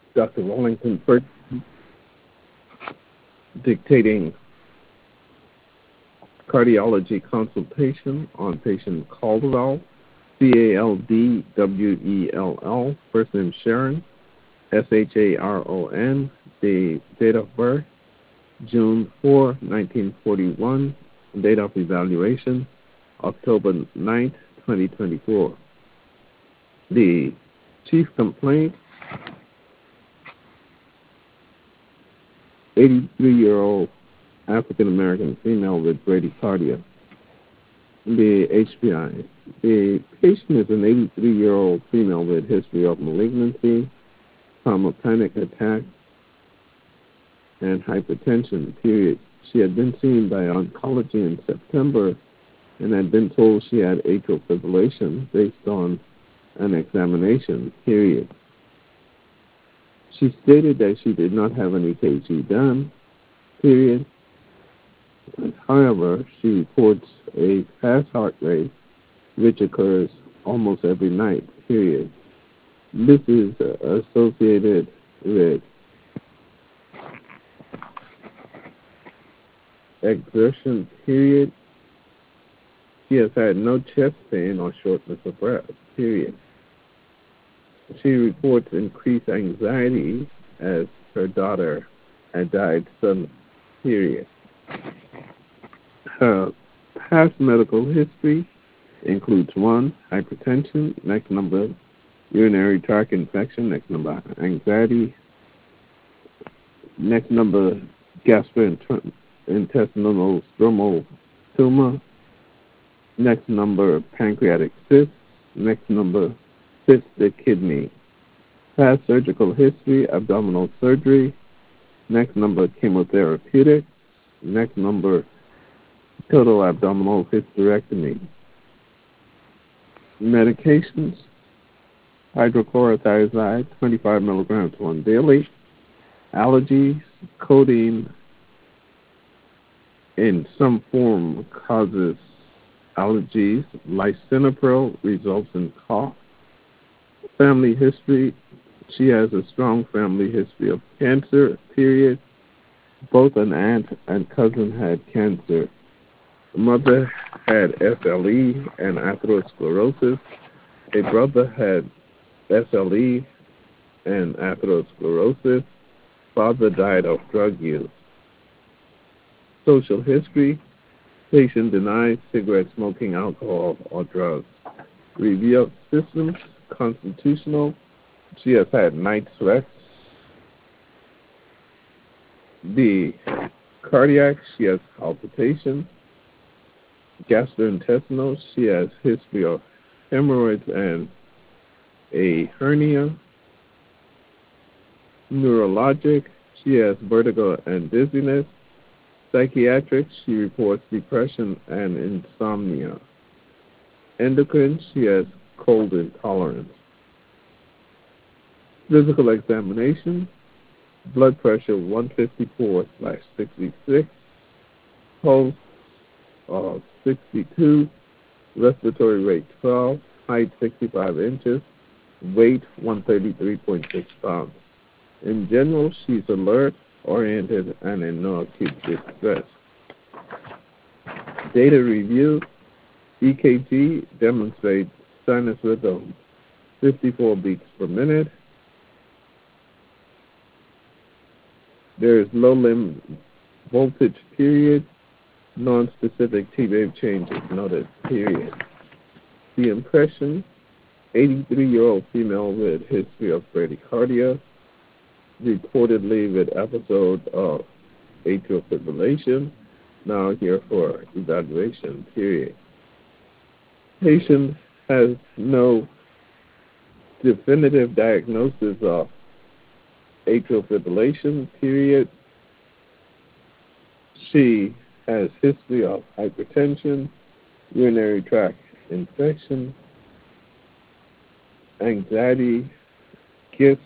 Dr. Wellington First dictating cardiology consultation on patient Caldwell, Caldwell, first name Sharon, Sharon, the date of birth, June 4, 1941, date of evaluation, October 9th, 2024. The chief complaint, 83-year-old African-American female with bradycardia. The HPI. The patient is an 83-year-old female with history of malignancy, panic attack, and hypertension, period. She had been seen by oncology in September and had been told she had atrial fibrillation based on an examination, period. She stated that she did not have an EKG done, period. However, she reports a fast heart rate, which occurs almost every night, period. This is associated with exertion, period. She has had no chest pain or shortness of breath, period. She reports increased anxiety as her daughter had died suddenly, period. Her past medical history includes 1, hypertension, next number, urinary tract infection, next number, anxiety, next number, gastrointestinal stromal tumor, next number, pancreatic cyst, next number, cystic kidney. Past surgical history, abdominal surgery, next number, chemotherapeutic, next number, total abdominal hysterectomy. Medications, hydrochlorothiazide, 25 milligrams once daily. Allergies, codeine in some form causes allergies. Lisinopril results in cough. Family history, she has a strong family history of cancer, period. Both an aunt and cousin had cancer. Mother had SLE and atherosclerosis. A brother had SLE and atherosclerosis. Father died of drug use. Social history, patient denies cigarette smoking, alcohol, or drugs. Review of systems, constitutional. She has had night sweats. The cardiac, she has palpitations. Gastrointestinal, she has history of hemorrhoids and a hernia. Neurologic, she has vertigo and dizziness. Psychiatric, she reports depression and insomnia. Endocrine, she has cold intolerance. Physical examination, blood pressure 154/66, pulse 62, respiratory rate 12, height 65 inches, weight 133.6 pounds. In general, she's alert, oriented, and in no acute distress. Data review, EKG demonstrates sinus rhythm 54 beats per minute. There is low limb voltage, period. Non-specific T-wave changes noted, period. The impression, 83-year-old female with history of bradycardia, reportedly with episode of atrial fibrillation, now here for evaluation, period. Patient has no definitive diagnosis of atrial fibrillation, period. She has history of hypertension, urinary tract infection, anxiety, GIST,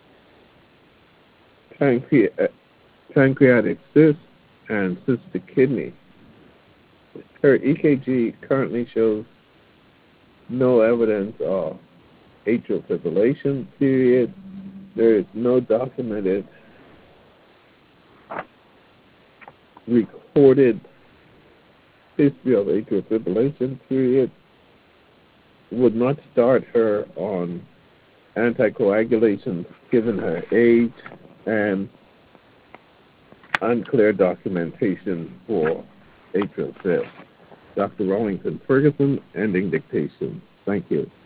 pancreatic cyst, and cystic kidney. Her EKG currently shows no evidence of atrial fibrillation, period. There is no documented recorded history of atrial fibrillation, period. Would not start her on anticoagulation given her age and unclear documentation for atrial fib. Dr. Rawlington Ferguson, ending dictation. Thank you.